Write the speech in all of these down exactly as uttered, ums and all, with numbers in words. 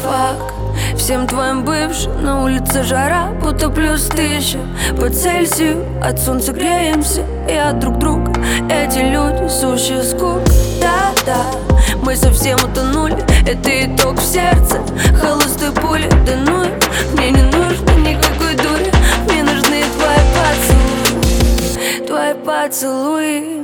Фак, всем твоим бывшим на улице жара, будто плюс тысяча по Цельсию. От солнца греемся и от друг друга. Эти люди сущие скука. Да-да, мы совсем утонули. Это итог в сердце, холостой пули. Да ну, мне не нужно никакой дури. Мне нужны твои поцелуи, твои поцелуи.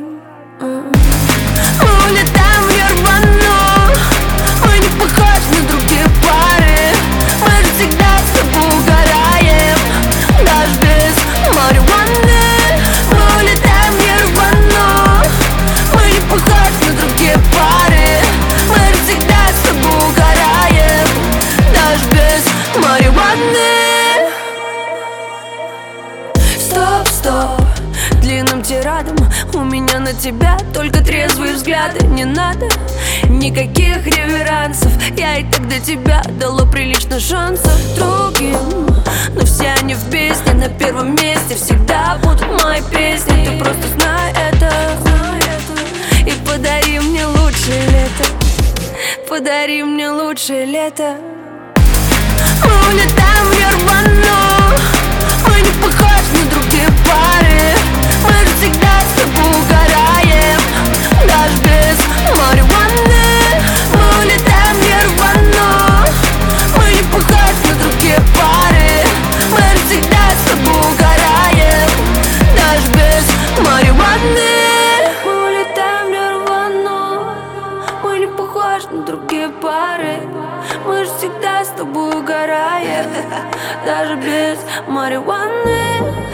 Мы улетаем в Нирвану. Мы не похожи на другие пары. Мы же всегда с тобой угораем, даже без марихуаны. Мы улетаем в Нирвану. Мы не похожи на другие пары. Мы же всегда с тобой угораем, даже без марихуаны. Стоп, стоп, длинным тирадом у меня на тебя только трезвые взгляды. Не надо никаких реверансов. Я и так до тебя дала прилично шансов другим, но все они в песне на первом месте всегда будут мои песни. Ты просто знай это, и подари мне лучшее лето. Подари мне лучшее лето. Мы улетаем в Нирвану. Мы не похожи на другие пары. Мы же всегда с тобой угораем, даже без марихуаны. Мы улетаем в Нирвану. Мы не похожи на другие пары. Мы же всегда с тобой угораем, даже без марихуаны. Мы улетаем в Нирвану. Мы не похожи на другие пары. Мы же всегда с тобой угораем, даже без марихуаны.